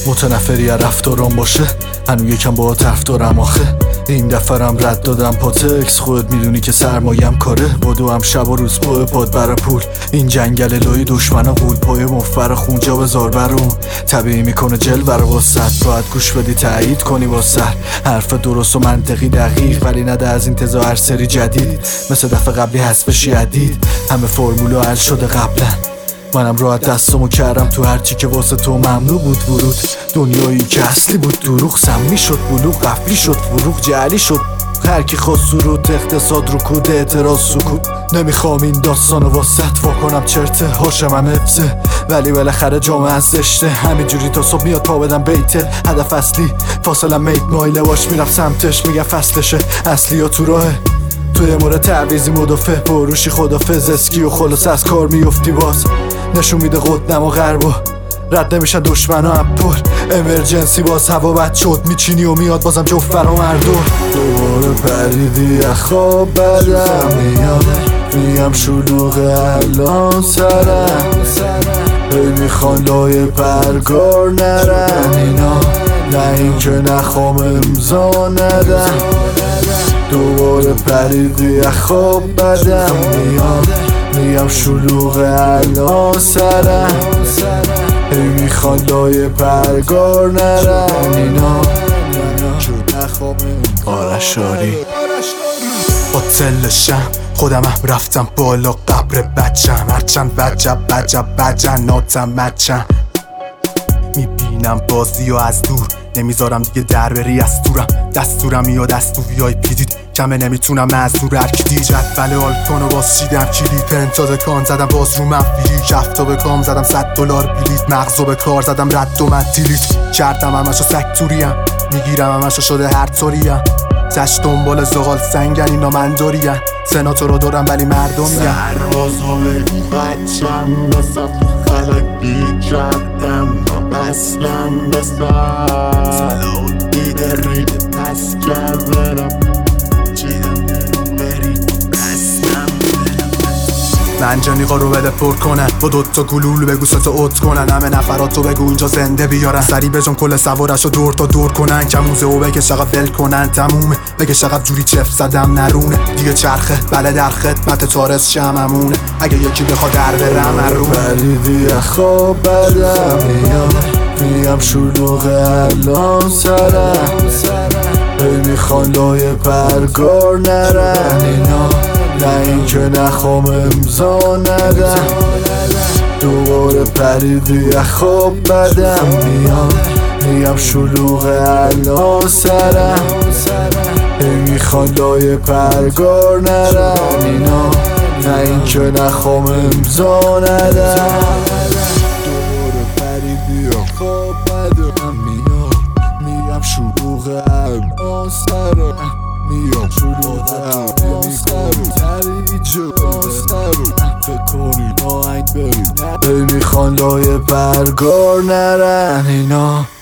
متنفری از رفتارم باشه، هنو یکم با طرفدارم آخه. این دفرم رد دادم پاتکس، خودت میدونی که سرمایم کاره. بدو هم شب و روز پای پاد برا پول، این جنگل لای دشمن غول. پای مفبر خونجا بذار برون، طبیعی میکنه جل برا واسط. باید گوش بدی تایید کنی با سر، حرف درست و منطقی دقیق، ولی نده از انتظار هر سری جدید. مثل دفعه قبلی حذفش یدید، همه فرمولا حل شده قبلا. منم راحت دستمو کردم تو هرچی که واسه تو ممنوع بود ورود. دنیایی که اصلی بود دروغ، سمی شد بلوغ، قفلی شد فروغ، جعلی شد هر کی خواست سرود. اقتصاد رکود، اعتراض سکوت. نمیخوام این داستانو واسط واکنم چرته، هاشم هم حفظه ولی بالاخره جامعه از زشته. همینجوری تا صبح میاد پا بدم بیته، هدف اصلی فاصله میت مایله باش میرفت سمتش. میگه فصلشه اصلی یا تو راهه، توی مورد تعویزی مدافع بروشی خدافظ. اسکی و خلاص از کار میفتی باز، نشون میده قطنم و غربو رد نمیشن دشمن و اپل. امرجنسی باز هوا بد شد، میچینی و میاد بازم جفت برا مردور. دوباره پریدی خواب بدم میاد، میم شلوغ الان سرم. هی میخوان لای پرگار نرن اینا، نه این که نخوام امضا ندم. دوباره پریدی خواب بدم میاد، میم شلوغ الان سرم. هی میخوان لای پرگار نرن اینا، آرشاری با تلشم خودم هم رفتم بالا قبر بچم. هرچند بجناتم مچم. میبینم بازی و از دور، نمیذارم دیگه در بری از دورم. دستورم میاد از تو ویای پیدید، کمه نمیتونم مزدور ارکیدی. جدول آلتون و باز چیدم کلید، پنتاز کان زدم باز رو منفیلی. کفتو به کام زدم $100 بلیت، مغزو به کار زدم رد و من دیلیت. کردم همشو سکتوریم، میگیرم همشو شده هر طوریم. تش دنبال زغال سنگن اینا من داریم. سناتو رو دارم ولی مردم میگن سربازو بگو بچم، بسم خلقی کردم اصلم بسر. سلام دیده ریده پس کردم، چیدم برید بستم. منجانیقا رو بده پر کنن، با دوتا گلول بگو ستو اوت کنن. همه نفراتو بگو اینجا زنده بیارن، سری بجن کل سوارشو دور تا دور کنن. کموزه و بگه شقب ول کنن تمومه، بگه شقب جوری چف زدم نرونه. دیگه چرخه بله در خدمت تارس شممونه، اگه یکی بخواد در برم ارونه. پریدی خواب بدم میاد، میم شلوغ الان سرم. هی میخوان لای پرگار نرن اینا، نه این که نخوام امضا ندم. دوباره پریدی خواب بدم میاد، میم شلوغ الان سرم. هی میخوان لای پرگار نرن اینا، نه این که نخوام امضا ندم. دوباره پریدی خواب بدم میاد، میم شلوغ الان سرم. میام شلوغ الان سرم، تریجو سرم. فکر کنی آهنگ بریم، هی میخوان لای پرگار نرن اینا.